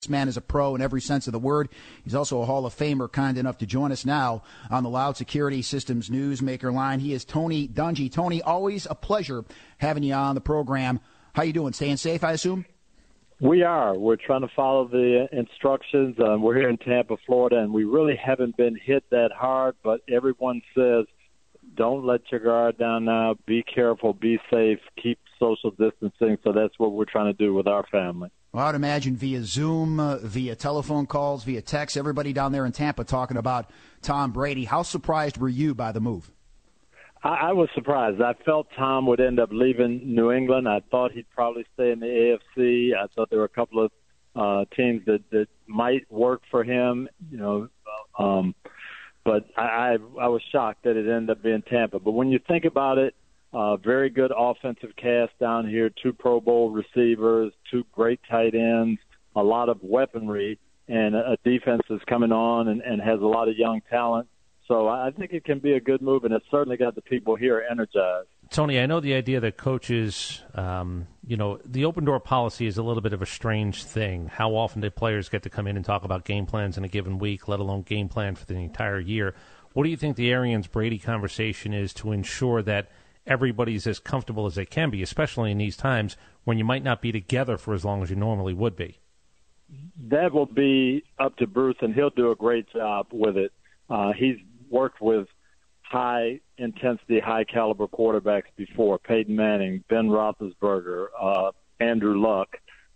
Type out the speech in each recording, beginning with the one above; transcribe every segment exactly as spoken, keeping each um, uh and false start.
This man is a pro in every sense of the word. He's also a Hall of Famer, kind enough to join us now on the Loud Security Systems Newsmaker line. He is Tony Dungy. Tony, always a pleasure having you on the program. How you doing? Staying safe, I assume? We are. We're trying to follow the instructions. Um, we're here in Tampa, Florida, and we really haven't been hit that hard, but everyone says don't let your guard down now. Be careful. Be safe. Keep social distancing. So that's what we're trying to do with our family. Well, I would imagine via Zoom, uh, via telephone calls, via text, everybody down there in Tampa talking about Tom Brady. How surprised were you by the move? I, I was surprised. I felt Tom would end up leaving New England. I thought he'd probably stay in the A F C. I thought there were a couple of uh, teams that, that might work for him, you know. Um, but I, I, I was shocked that it ended up being Tampa. But when you think about it, uh, very good offensive cast down here, two Pro Bowl receivers, two great tight ends, a lot of weaponry, and a, a defense that's coming on and, and has a lot of young talent. So I think it can be a good move, and it's certainly got the people here energized. Tony, I know the idea that coaches, um, you know, the open door policy is a little bit of a strange thing. How often do players get to come in and talk about game plans in a given week, let alone game plan for the entire year? What do you think the Arians-Brady conversation is to ensure that everybody's as comfortable as they can be, especially in these times when you might not be together for as long as you normally would be? That will be up to Bruce, and he'll do a great job with it. Uh, he's worked with high-intensity, high-caliber quarterbacks before, Peyton Manning, Ben Roethlisberger, uh, Andrew Luck,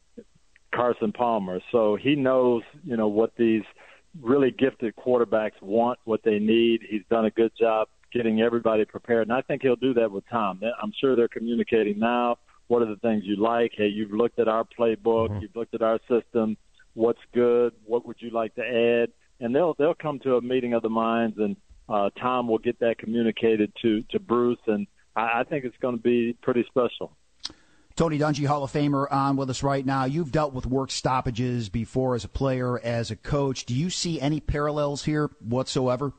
Carson Palmer. So he knows, you know, what these really gifted quarterbacks want, what they need. He's done a good job getting everybody prepared, and I think he'll do that with Tom. I'm sure they're communicating now. What are the things you like? Hey, you've looked at our playbook. Mm-hmm. You've looked at our system. What's good? What would you like to add? And they'll they'll come to a meeting of the minds, and uh, Tom will get that communicated to, to Bruce, and I, I think it's going to be pretty special. Tony Dungy, Hall of Famer, on with us right now. You've dealt with work stoppages before as a player, as a coach. Do you see any parallels here whatsoever?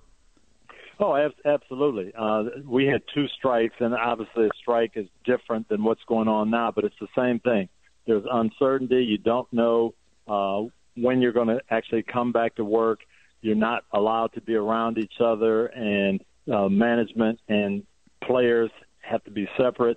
Oh, absolutely. Uh, we had two strikes, and obviously a strike is different than what's going on now, but it's the same thing. There's uncertainty. You don't know uh, when you're going to actually come back to work. You're not allowed to be around each other, and uh, management and players have to be separate.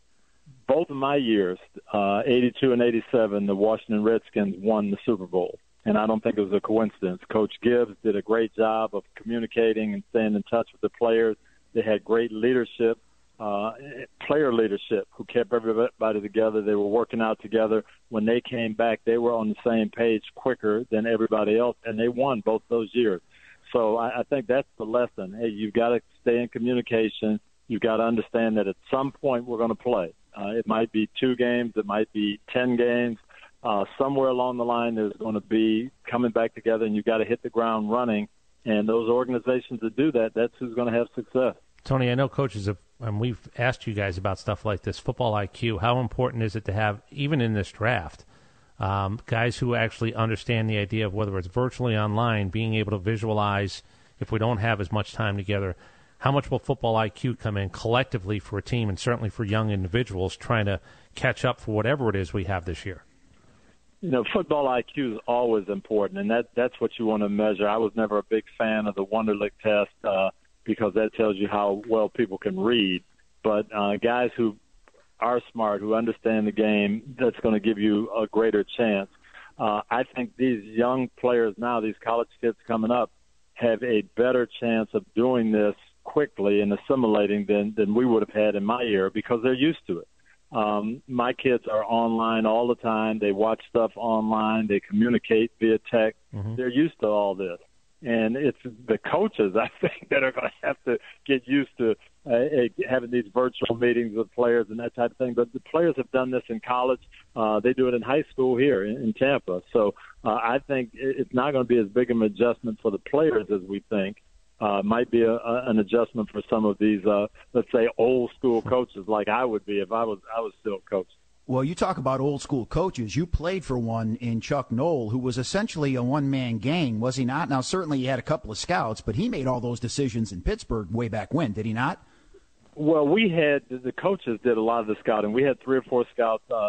Both of my years, uh, eighty-two and eighty-seven, the Washington Redskins won the Super Bowl, and I don't think it was a coincidence. Coach Gibbs did a great job of communicating and staying in touch with the players. They had great leadership. Uh, player leadership who kept everybody together. They were working out together. When they came back, they were on the same page quicker than everybody else, and they won both those years. So I, I think that's the lesson. Hey, you've got to stay in communication. You've got to understand that at some point we're going to play. Uh, it might be two games. It might be ten games. Uh, somewhere along the line there's going to be coming back together, and you've got to hit the ground running. And those organizations that do that, that's who's going to have success. Tony, I know coaches have, and we've asked you guys about stuff like this, football I Q. How important is it to have, even in this draft, um, guys who actually understand the idea of whether it's virtually online, being able to visualize if we don't have as much time together? How much will football I Q come in collectively for a team and certainly for young individuals trying to catch up for whatever it is we have this year? You know, football I Q is always important, and that that's what you want to measure. I was never a big fan of the Wonderlic test uh, because that tells you how well people can read. But uh, guys who are smart, who understand the game, that's going to give you a greater chance. Uh, I think these young players now, these college kids coming up, have a better chance of doing this quickly and assimilating than, than we would have had in my era because they're used to it. Um, my kids are online all the time. They watch stuff online. They communicate via text. Mm-hmm. They're used to all this. And it's the coaches, I think, that are going to have to get used to uh, having these virtual meetings with players and that type of thing. But the players have done this in college. Uh, they do it in high school here in, in Tampa. So uh, I think it's not going to be as big of an adjustment for the players as we think. Uh, might be a, a, an adjustment for some of these, uh, let's say, old school coaches, like I would be if I was I was still coaching. Well, you talk about old school coaches. You played for one in Chuck Noll, who was essentially a one man gang, was he not? Now, certainly he had a couple of scouts, but he made all those decisions in Pittsburgh way back when, did he not? Well, we had the coaches did a lot of the scouting. We had three or four scouts. Uh,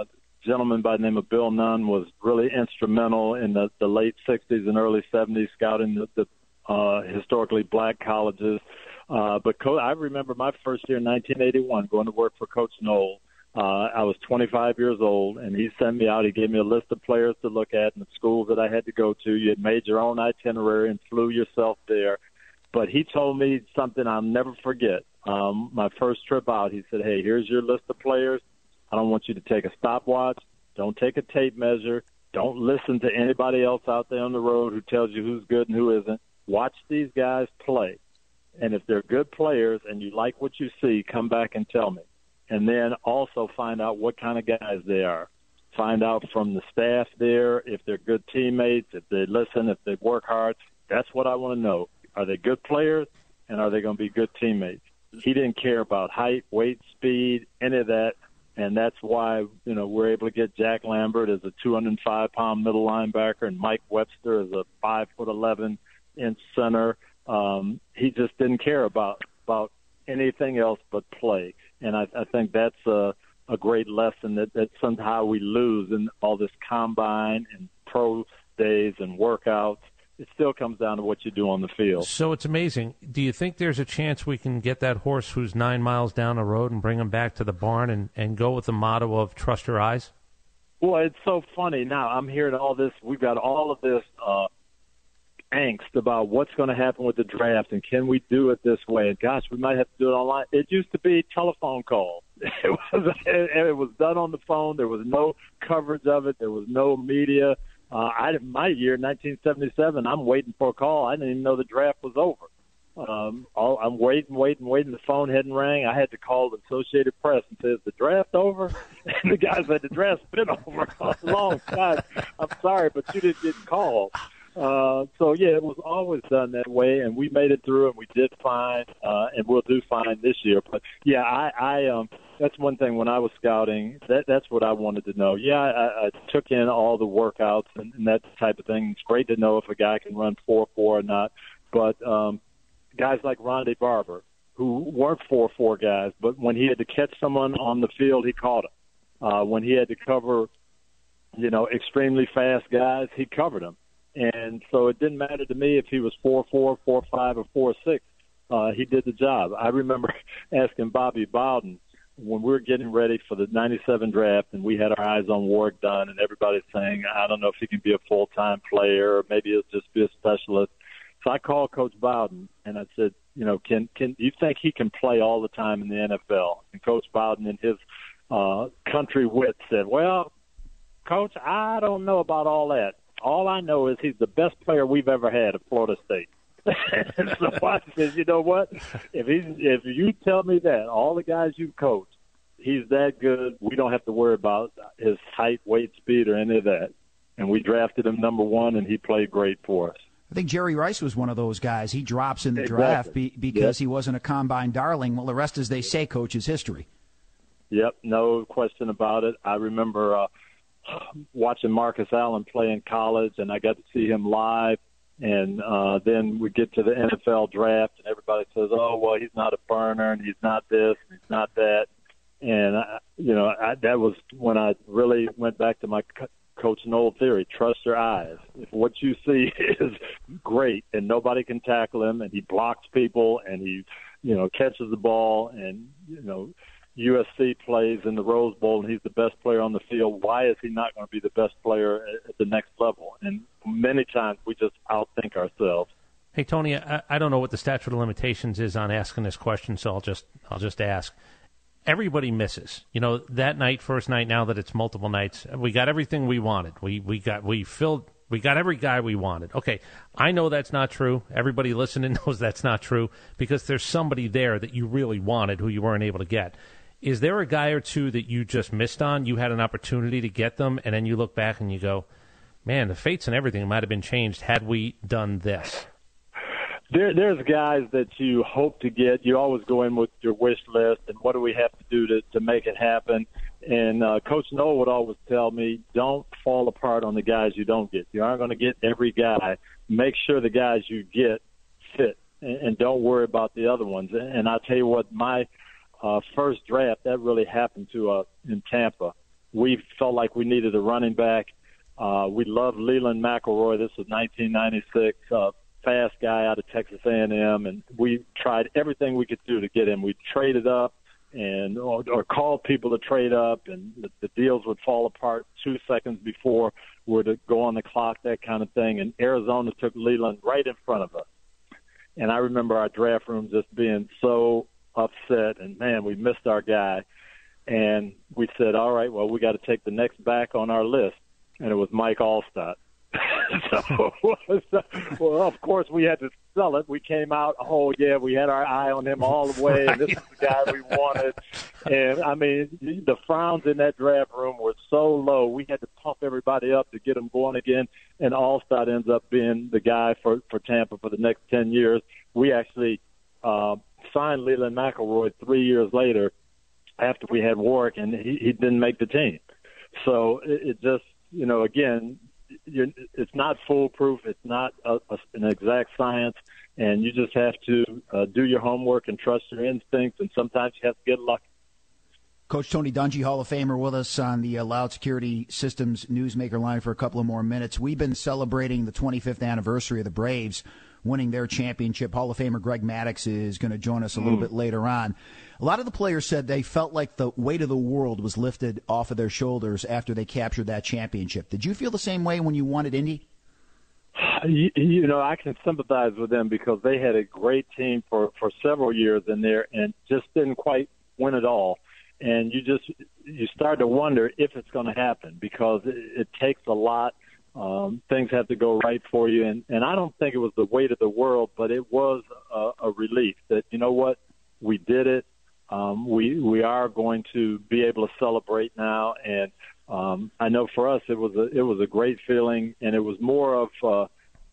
gentleman by the name of Bill Nunn was really instrumental in the, the late sixties and early seventies scouting the, the uh, historically black colleges. Uh, but Co- I remember my first year in nineteen eighty-one going to work for Coach Knoll. Uh, I was twenty-five years old, and he sent me out. He gave me a list of players to look at and the schools that I had to go to. You had made your own itinerary and flew yourself there. But he told me something I'll never forget. Um, my first trip out, he said, hey, here's your list of players. I don't want you to take a stopwatch. Don't take a tape measure. Don't listen to anybody else out there on the road who tells you who's good and who isn't. Watch these guys play. And if they're good players and you like what you see, come back and tell me. And then also find out what kind of guys they are. Find out from the staff there if they're good teammates, if they listen, if they work hard. That's what I want to know. Are they good players, and are they going to be good teammates? He didn't care about height, weight, speed, any of that, and that's why you know we're able to get Jack Lambert as a two hundred five pound middle linebacker and Mike Webster as a five foot eleven inch center. Um, he just didn't care about about anything else but play, and I, I think that's a, a great lesson that, that somehow we lose in all this combine and pro days and workouts. It still comes down to what you do on the field. So it's amazing. Do you think there's a chance we can get that horse who's nine miles down the road and bring him back to the barn and, and go with the motto of trust your eyes? Well, it's so funny. Now, I'm hearing all this. We've got all of this uh, angst about what's going to happen with the draft and can we do it this way. And, gosh, we might have to do it online. It used to be telephone calls. It was, it was done on the phone. There was no coverage of it. There was no media. Uh, I, my year, nineteen seventy-seven, I'm waiting for a call. I didn't even know the draft was over. Um, all, I'm waiting, waiting, waiting. The phone hadn't rang. I had to call the Associated Press and say, is the draft over? And the guy said, the draft's been over a long time. I'm sorry, but you didn't get called. Uh, so, yeah, it was always done that way, and we made it through, and we did fine, uh, and we'll do fine this year. But, yeah, I, I um, that's one thing when I was scouting, that, that's what I wanted to know. Yeah, I, I took in all the workouts and, and that type of thing. It's great to know if a guy can run four four or not. But um, guys like Rondé Barber, who weren't four four guys, but when he had to catch someone on the field, he caught him. Uh, when he had to cover, you know, extremely fast guys, he covered them. And so it didn't matter to me if he was four four, four five, or four six. Uh, he did the job. I remember asking Bobby Bowden when we were getting ready for the ninety-seven draft and we had our eyes on Warrick Dunn and everybody's saying, I don't know if he can be a full-time player or maybe he'll just be a specialist. So I called Coach Bowden and I said, you know, can can you think he can play all the time in the N F L? And Coach Bowden in his uh, country wit said, well, Coach, I don't know about all that. All I know is he's the best player we've ever had at Florida State. And so I said, you know what? If he's, if you tell me that, all the guys you coach, he's that good, we don't have to worry about his height, weight, speed, or any of that. And we drafted him number one, and he played great for us. I think Jerry Rice was one of those guys. He drops in the Exactly. draft be, because yep. he wasn't a combine darling. Well, the rest, as they say, Coach, is history. Yep, no question about it. I remember uh, watching Marcus Allen play in college, and I got to see him live. And uh, then we get to the N F L draft, and everybody says, oh, well, he's not a burner, and he's not this, and he's not that. And, I, you know, I, that was when I really went back to my co- Coach Knoll theory, trust your eyes. If what you see is great and nobody can tackle him, and he blocks people, and he, you know, catches the ball, and, you know, U S C plays in the Rose Bowl and he's the best player on the field, why is he not going to be the best player at the next level? And many times we just outthink ourselves. Hey, Tony, I, I don't know what the statute of limitations is on asking this question, so I'll just I'll just ask. Everybody misses. You know, that night, first night, now that it's multiple nights, we got everything we wanted. We we got we filled we got every guy we wanted. Okay, I know that's not true. Everybody listening knows that's not true because there's somebody there that you really wanted who you weren't able to get. Is there a guy or two that you just missed on? You had an opportunity to get them, and then you look back and you go, man, the fates and everything might have been changed had we done this. There, there's guys that you hope to get. You always go in with your wish list, and what do we have to do to, to make it happen? And uh, Coach Knoll would always tell me, don't fall apart on the guys you don't get. You aren't going to get every guy. Make sure the guys you get fit, and, and don't worry about the other ones. And I'll tell you what, my – Uh, first draft, that really happened to us in Tampa. we felt like we needed a running back. Uh, we loved Leland McElroy. This was nineteen ninety-six, uh, fast guy out of Texas A and M, and we tried everything we could do to get him. We traded up and or, or called people to trade up, and the, the deals would fall apart two seconds before we're to go on the clock, that kind of thing. And Arizona took Leland right in front of us. And I remember our draft room just being so upset, and, man, we missed our guy. And we said, all right, well, we got to take the next back on our list. And it was Mike Allstott. so, well, of course, we had to sell it. We came out, oh, yeah, we had our eye on him all the way, and this is the guy we wanted. And, I mean, the frowns in that draft room were so low, we had to pump everybody up to get them going again, and Allstott ends up being the guy for, for Tampa for the next ten years. We actually uh, signed Leland McElroy three years later after we had Warwick, and he, he didn't make the team. So it, it just, you know, again, You're, it's not foolproof. It's not a, a, an exact science, and you just have to uh, do your homework and trust your instincts, and sometimes you have to get lucky. Coach Tony Dungy, Hall of Famer, with us on the uh, Loud Security Systems Newsmaker line for a couple of more minutes. We've been celebrating the twenty-fifth anniversary of the Braves winning their championship. Hall of Famer Greg Maddux is going to join us a little mm. bit later on. A lot of the players said they felt like the weight of the world was lifted off of their shoulders after they captured that championship. Did you feel the same way when you won at Indy? You, you know, I can sympathize with them because they had a great team for, for several years in there and just didn't quite win it all. And you just you start to wonder if it's going to happen because it, it takes a lot. Um, things have to go right for you. And, and I don't think it was the weight of the world, but it was a, a relief that, you know what, we did it. Um, we we are going to be able to celebrate now. And um, I know for us it was a, it was a great feeling, and it was more of uh,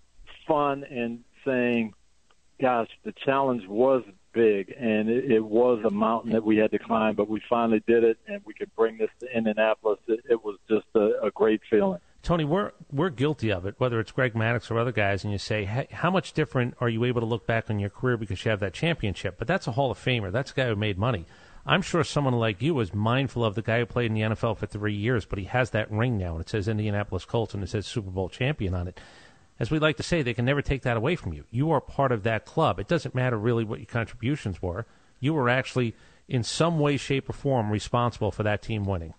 fun and saying, gosh, the challenge was big, and it, it was a mountain that we had to climb, but we finally did it, and we could bring this to Indianapolis. It, it was just a, a great feeling. Tony, we're we're guilty of it, whether it's Greg Maddux or other guys, and you say, hey, how much different are you able to look back on your career because you have that championship? But that's a Hall of Famer. That's a guy who made money. I'm sure someone like you was mindful of the guy who played in the N F L for three years, but he has that ring now, and it says Indianapolis Colts, and it says Super Bowl champion on it. As we like to say, they can never take that away from you. You are part of that club. It doesn't matter really what your contributions were. You were actually, in some way, shape, or form, responsible for that team winning.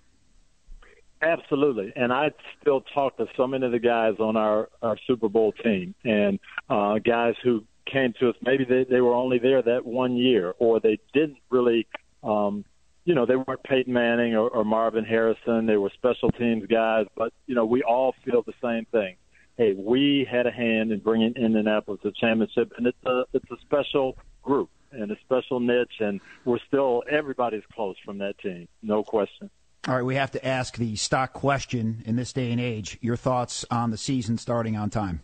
Absolutely. And I still talk to so many of the guys on our, our Super Bowl team and uh, guys who came to us. Maybe they, they were only there that one year, or they didn't really, um, you know, they weren't Peyton Manning or, or Marvin Harrison. They were special teams guys. But, you know, we all feel the same thing. Hey, we had a hand in bringing Indianapolis a championship, and it's a, it's a special group and a special niche, and we're still – everybody's close from that team, no question. All right, we have to ask the stock question in this day and age. Your thoughts on the season starting on time?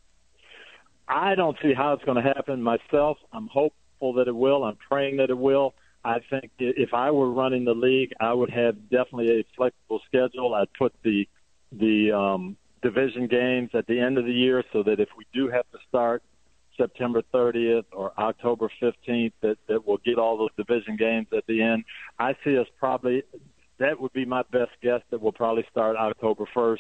I don't see how it's going to happen myself. I'm hopeful that it will. I'm praying that it will. I think if I were running the league, I would have definitely a flexible schedule. I'd put the the um, division games at the end of the year so that if we do have to start September thirtieth or October fifteenth, that, that we'll get all those division games at the end. I see us probably – that would be my best guess that we'll probably start October first.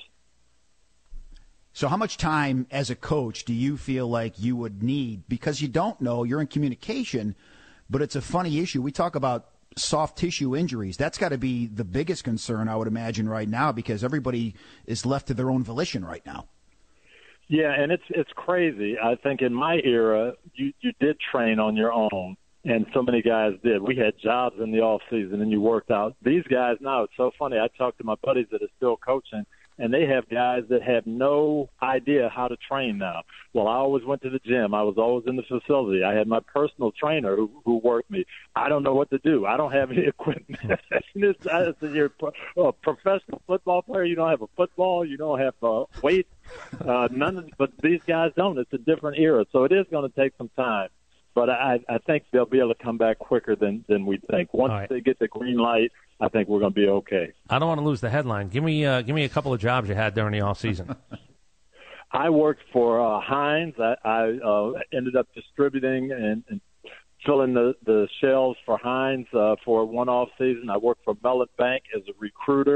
So how much time as a coach do you feel like you would need? Because you don't know, you're in communication, but it's a funny issue. We talk about soft tissue injuries. That's got to be the biggest concern, I would imagine, right now, because everybody is left to their own volition right now. Yeah, and it's it's crazy. I think in my era, you, you did train on your own. And so many guys did. We had jobs in the off season, and you worked out. These guys now, it's so funny. I talk to my buddies that are still coaching, and they have guys that have no idea how to train now. Well, I always went to the gym. I was always in the facility. I had my personal trainer who, who worked me. I don't know what to do. I don't have any equipment. it's, it's, you're a professional football player. You don't have a football. You don't have uh, weights. Uh, none of, but these guys don't. It's a different era, so it is going to take some time. But I, I think they'll be able to come back quicker than, than we think. Once right. they get the green light, I think we're going to be okay. I don't want to lose the headline. Give me uh, give me a couple of jobs you had during the off season. I worked for uh, Heinz. I, I uh, ended up distributing and, and filling the, the shelves for Heinz uh, for one off season. I worked for Mellon Bank as a recruiter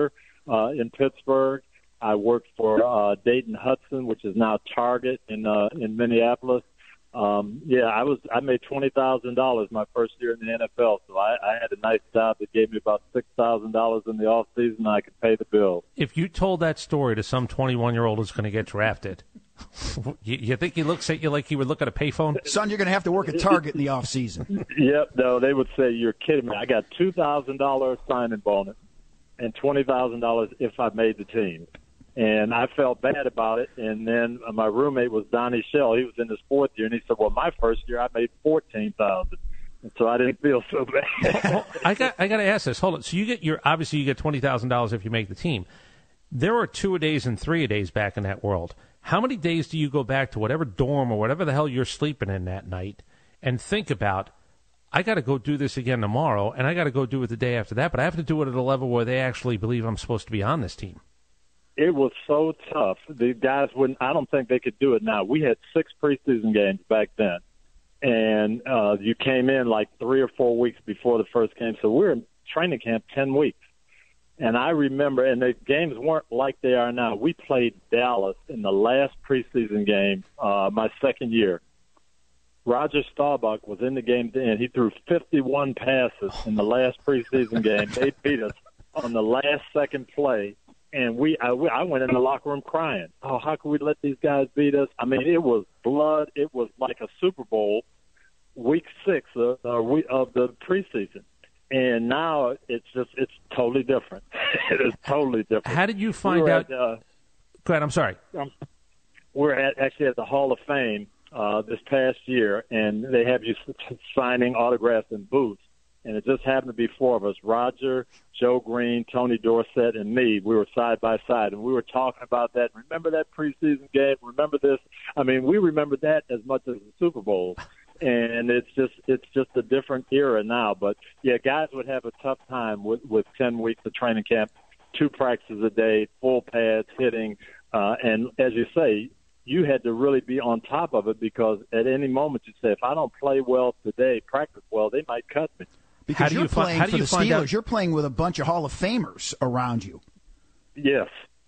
uh, in Pittsburgh. I worked for uh, Dayton Hudson, which is now Target in uh, in Minneapolis. Um, yeah, I was I made twenty thousand dollars my first year in the N F L, so I, I had a nice job that gave me about six thousand dollars in the off season. I could pay the bills. If you told that story to some twenty-one year old who's going to get drafted, you, you think he looks at you like he would look at a payphone? Son, you're going to have to work at Target in the off season. Yep, no, they would say you're kidding me. I got two thousand dollars signing bonus and twenty thousand dollars if I made the team. And I felt bad about it. And then my roommate was Donnie Shell. He was in his fourth year, and he said, well, my first year I made fourteen thousand dollars. And so I didn't feel so bad. I got I got to ask this. Hold on. So you get your obviously you get twenty thousand dollars if you make the team. There are two a days and three a days back in that world. How many days do you go back to whatever dorm or whatever the hell you're sleeping in that night and think about, I got to go do this again tomorrow, and I got to go do it the day after that, but I have to do it at a level where they actually believe I'm supposed to be on this team? It was so tough. The guys wouldn't. I don't think they could do it now. We had six preseason games back then, and uh, you came in like three or four weeks before the first game. So we were in training camp ten weeks, and I remember. And the games weren't like they are now. We played Dallas in the last preseason game, uh, my second year. Roger Staubach was in the game then. He threw fifty-one passes in the last preseason game. They beat us on the last second play. And we, I, I went in the locker room crying. Oh, how could we let these guys beat us? I mean, it was blood. It was like a Super Bowl, week six of, uh, we, of the preseason. And now it's just, it's totally different. It is totally different. How did you find we out? At, uh, Go ahead. I'm sorry. Um, we're at, actually at the Hall of Fame uh, this past year, and they have you signing autographs in booths. And it just happened to be four of us, Roger, Joe Green, Tony Dorsett, and me. We were side by side, and we were talking about that. Remember that preseason game? Remember this? I mean, we remember that as much as the Super Bowl. And it's just it's just a different era now. But, yeah, guys would have a tough time with, with ten weeks of training camp, two practices a day, full pads, hitting. Uh, and as you say, you had to really be on top of it because at any moment you say, if I don't play well today, practice well, they might cut me. Because you're you playing find, for you the Steelers. out- You're playing with a bunch of Hall of Famers around you. Yes.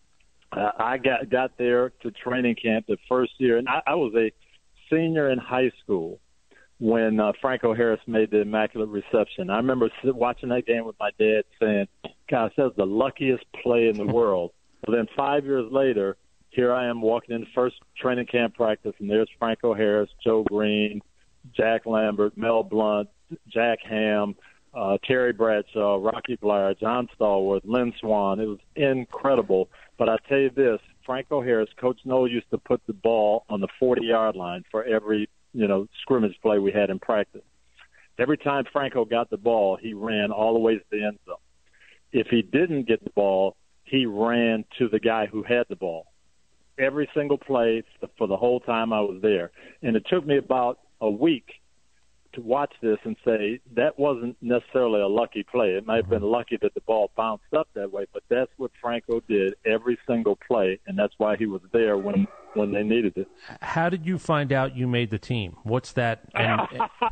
Uh, I got got there to training camp the first year, and I, I was a senior in high school when uh, Franco Harris made the Immaculate Reception. I remember watching that game with my dad saying, gosh, that was the luckiest play in the world. Well, then five years later, here I am walking into first training camp practice, and there's Franco Harris, Joe Green, Jack Lambert, Mel Blount, Jack Ham, uh, Terry Bradshaw, Rocky Blair, John Stallworth, Lynn Swan. It was incredible. But I tell you this, Franco Harris, Coach Noll used to put the ball on the forty-yard line for every, you know, scrimmage play we had in practice. Every time Franco got the ball, he ran all the way to the end zone. If he didn't get the ball, he ran to the guy who had the ball. Every single play for the whole time I was there. And it took me about a week to watch this and say that wasn't necessarily a lucky play. It might have been lucky that the ball bounced up that way, but that's what Franco did every single play, and that's why he was there when, when they needed it. How did you find out you made the team? What's that? And,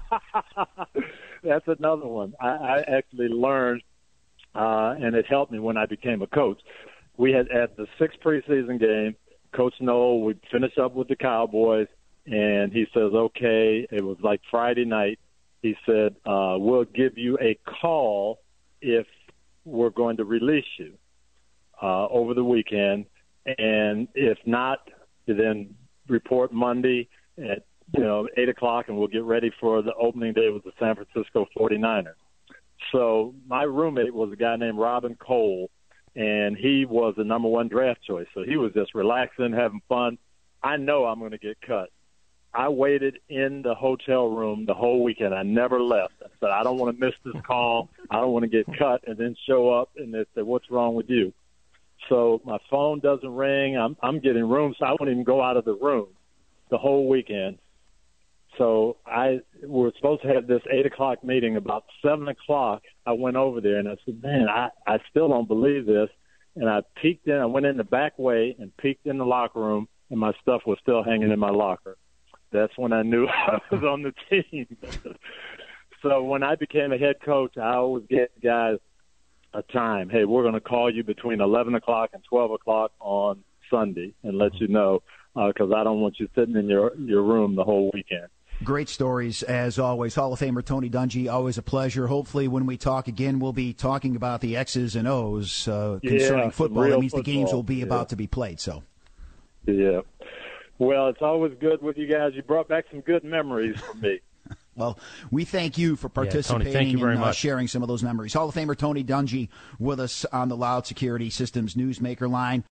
That's another one. I, I actually learned, uh, and it helped me when I became a coach. We had at the sixth preseason game, Coach Noll, we finished up with the Cowboys, and he says, okay, it was like Friday night. He said, uh, we'll give you a call if we're going to release you uh, over the weekend. And if not, then report Monday at, you know, eight o'clock, and we'll get ready for the opening day with the San Francisco forty-niners. So my roommate was a guy named Robin Cole, and he was the number one draft choice. So he was just relaxing, having fun. I know I'm going to get cut. I waited in the hotel room the whole weekend. I never left. I said, I don't want to miss this call. I don't want to get cut and then show up and they say, what's wrong with you? So my phone doesn't ring. I'm, I'm getting room, so I won't even go out of the room the whole weekend. So I we were supposed to have this eight o'clock meeting. About seven o'clock, I went over there, and I said, man, I, I still don't believe this. And I peeked in. I went in the back way and peeked in the locker room, and my stuff was still hanging in my locker. That's when I knew I was on the team. So when I became a head coach, I always get guys a time. Hey, we're going to call you between eleven o'clock and twelve o'clock on Sunday and let you know, because uh, I don't want you sitting in your, your room the whole weekend. Great stories, as always. Hall of Famer Tony Dungy, always a pleasure. Hopefully when we talk again, we'll be talking about the X's and O's uh, concerning yeah, football. That means football. the games will be yeah. about to be played. So, Yeah. Well, it's always good with you guys. You brought back some good memories for me. Well, we thank you for participating yeah, Tony, thank you very and uh, much. sharing some of those memories. Hall of Famer Tony Dungy with us on the Loud Security Systems Newsmaker line.